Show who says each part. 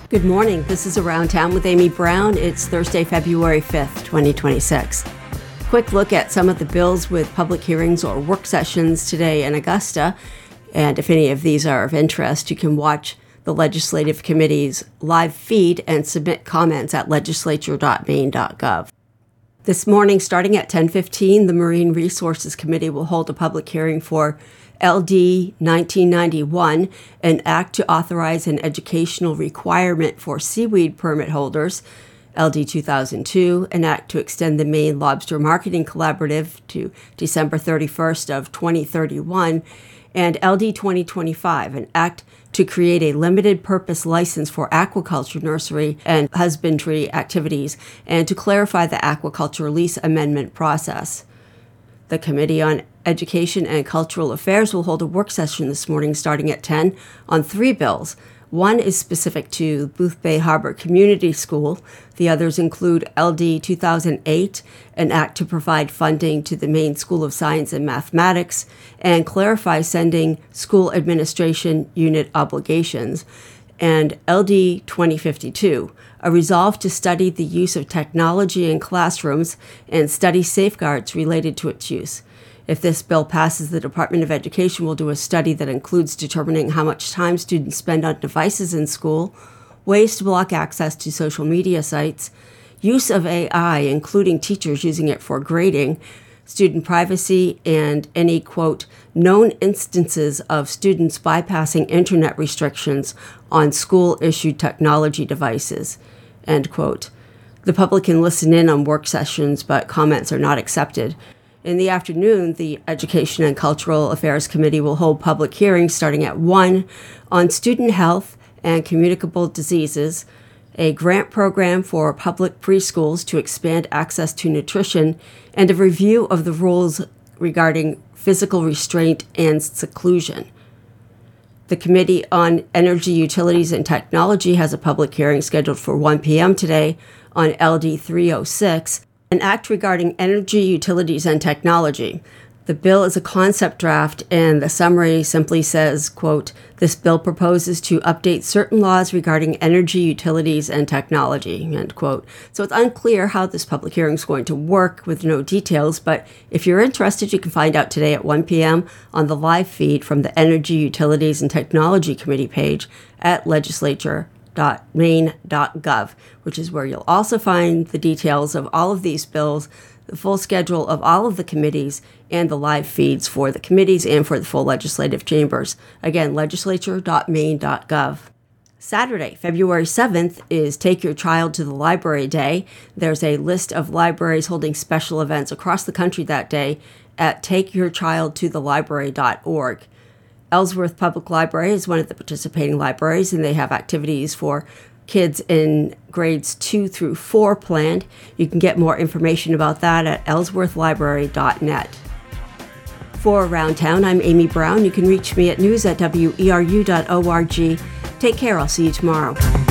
Speaker 1: Good morning. This is Around Town with Amy Brown. It's Thursday, February 5th, 2026. Quick look at some of the bills with public hearings or work sessions today in Augusta. And if any of these are of interest, you can watch the Legislative Committee's live feed and submit comments at legislature.maine.gov. This morning, starting at 10:15, the Marine Resources Committee will hold a public hearing for LD 1991, an act to authorize an educational requirement for seaweed permit holders, LD 2002, an act to extend the Maine Lobster Marketing Collaborative to December 31st of 2031, and LD 2025, an act to create a limited purpose license for aquaculture nursery and husbandry activities, and to clarify the aquaculture lease amendment process. The Committee on Education and Cultural Affairs will hold a work session this morning starting at 10 on three bills. One is specific to Boothbay Harbor Community School. The others include LD 2008, an act to provide funding to the Maine School of Science and Mathematics and clarify sending school administration unit obligations, and LD 2052, a resolve to study the use of technology in classrooms and study safeguards related to its use. If this bill passes, the Department of Education will do a study that includes determining how much time students spend on devices in school, ways to block access to social media sites, use of AI, including teachers using it for grading, student privacy, and any, quote, known instances of students bypassing internet restrictions on school-issued technology devices, end quote. The public can listen in on work sessions, but comments are not accepted. In the afternoon, the Education and Cultural Affairs Committee will hold public hearings starting at 1 on student health and communicable diseases, a grant program for public preschools to expand access to nutrition, and a review of the rules regarding physical restraint and seclusion. The Committee on Energy, Utilities, and Technology has a public hearing scheduled for 1 p.m. today on LD 306, an act regarding energy, utilities, and technology. The bill is a concept draft, and the summary simply says, quote, this bill proposes to update certain laws regarding energy, utilities, and technology, end quote. So it's unclear how this public hearing is going to work with no details, but if you're interested, you can find out today at 1 p.m. on the live feed from the Energy, Utilities, and Technology Committee page at legislature.maine.gov, which is where you'll also find the details of all of these bills, the full schedule of all of the committees, and the live feeds for the committees and for the full legislative chambers. Again, legislature.maine.gov. Saturday, February 7th, is Take Your Child to the Library Day. There's a list of libraries holding special events across the country that day at takeyourchildtothelibrary.org. Ellsworth Public Library is one of the participating libraries, and they have activities for kids in grades 2 through 4 planned. You can get more information about that at ellsworthlibrary.net. For Around Town, I'm Amy Brown. You can reach me at news@weru.org. Take care. I'll see you tomorrow.